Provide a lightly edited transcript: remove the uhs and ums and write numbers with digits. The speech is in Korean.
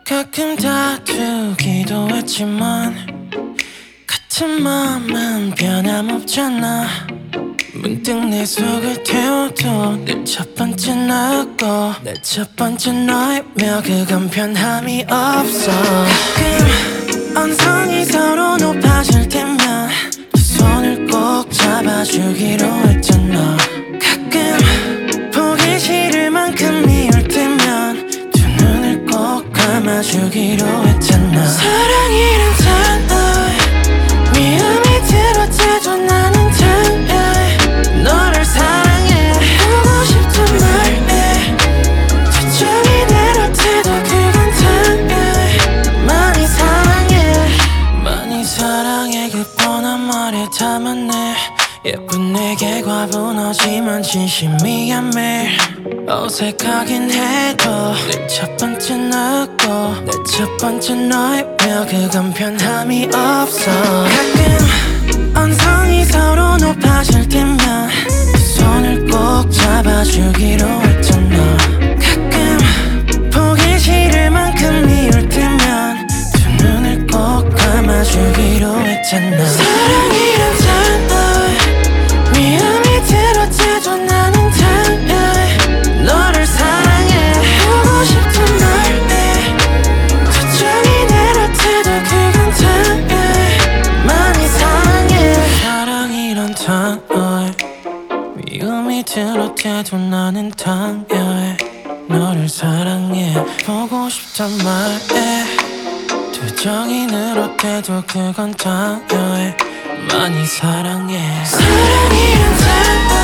가끔 다투기도 했지만 같은 마음은 변함없잖아. 문득 내 속을 태워도 내 첫 번째 너고 내 첫 번째 너이며 그건 변함이 없어. 가끔 언성이 서로 높아질 때면 두 손을 꼭 잡아주기로 했잖아. 가끔 보기 싫을 만큼 미울 때면 두 눈을 꼭 감아주기로 했잖아. 사랑이란 단어 미움이 들어대도 나는 당해. 너를 사랑해 보고 싶단 말에 초점이 내려대도 그건 당해. 많이 사랑해 많이 사랑해 그 뻔한 말에 담았네. 예쁜 내게 과분하지만 진심이야 매일. 어색하긴 해도 내 첫 번째 너고 내 첫 번째 너이며 그건 변함이 없어. 가끔 언성이 서로 높아질 때면 두 손을 꼭 잡아주기로 했잖아. 가끔 보기 싫을 만큼 미울 때면 두 눈을 꼭 감아주기로 했잖아. 사랑이란 단어 미움이 들어대도 나는 당해. 너를 사랑해 보고 싶단 말에 초점이 내려대도 그건 당해. 많이 사랑해 사랑이란 단어에 미움이 들어대도 나는 당해. 너를 사랑해 보고 싶단 말에 투정이 늘어대도 그건 당해. 많이 사랑해 사랑이란 단어